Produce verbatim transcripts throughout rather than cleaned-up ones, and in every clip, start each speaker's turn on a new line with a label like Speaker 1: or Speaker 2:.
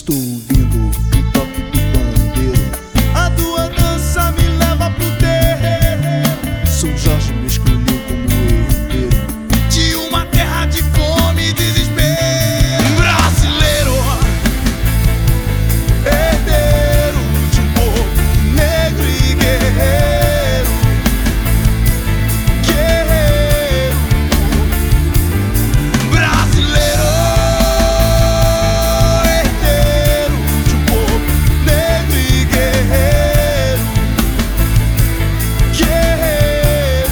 Speaker 1: Estou ouvindo o toque do pandeiro.
Speaker 2: A tua dança me leva pro terreiro.
Speaker 1: São Jorge me escolheu como herdeiro
Speaker 2: De uma terra de fome e desespero. Brasileiro, herdeiro de um povo negro e guerreiro. Guerreiro, brasileiro, herdeiro de um povo negro e guerreiro. Guerreiro,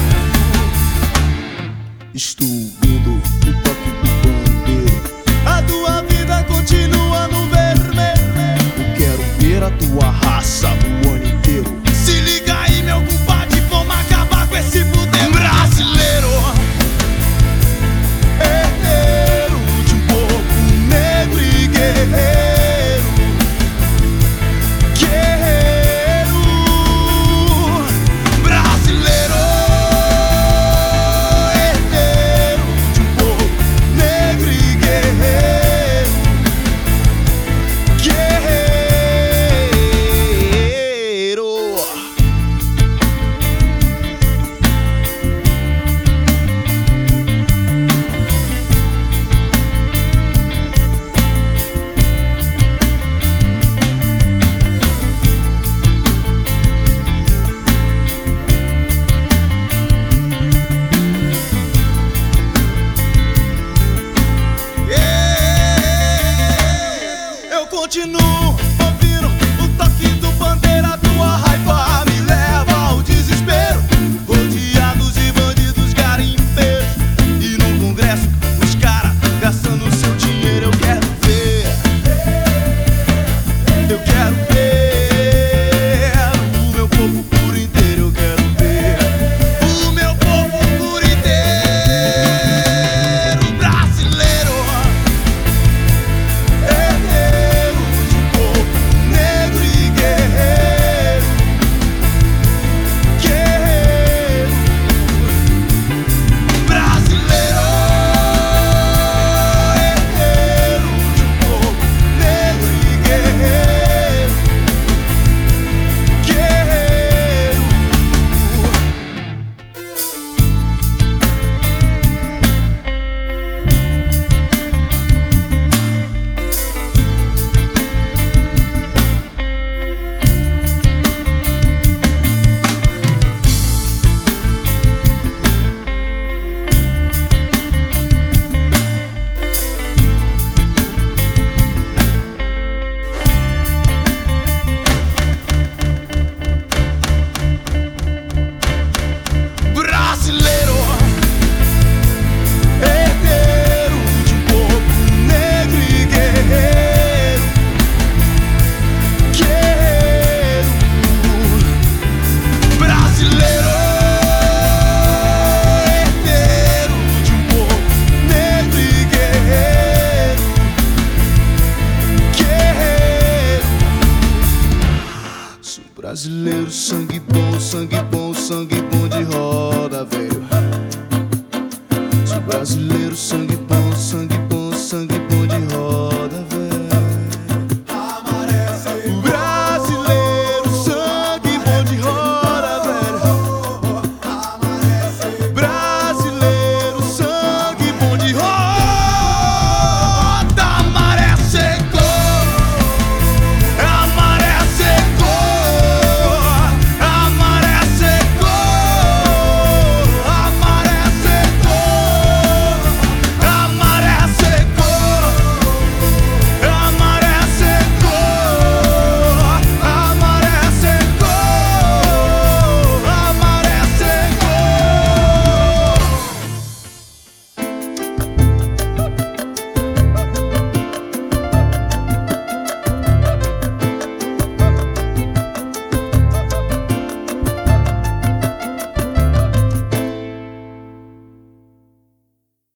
Speaker 1: estou ouvindo o toque do pandeiro.
Speaker 2: a tua vida continua no vermelho.
Speaker 1: Eu quero ver a tua raça o ano inteiro.
Speaker 2: Se liga aí, meu compadre, vamos acabar com esse poder. Brasileiro, herdeiro de um povo negro e guerreiro. Guerreiro, brasileiro, herdeiro de um povo negro e guerreiro. Guerreiro. Eu continuo ouvindo o toque do bandeira. Tua raiva me leva ao desespero. Rodeados de bandidos garimpeiros. E no congresso os caras gastando seu dinheiro. Eu quero ver, eu quero ver o meu povo por inteiro. Eu quero ver o meu povo por inteiro. Brasileiro, herdeiro de um povo negro e guerreiro. Guerreiro, brasileiro, herdeiro de um povo negro e guerreiro. Guerreiro, brasileiro, herdeiro de um povo negro e guerreiro. Guerreiro, brasileiro, herdeiro de um povo negro e guerreiro. Guerreiro,
Speaker 1: Sou brasileiro, sangue bom, sangue bom, sangue bom de roda, velho. Sou brasileiro, sangue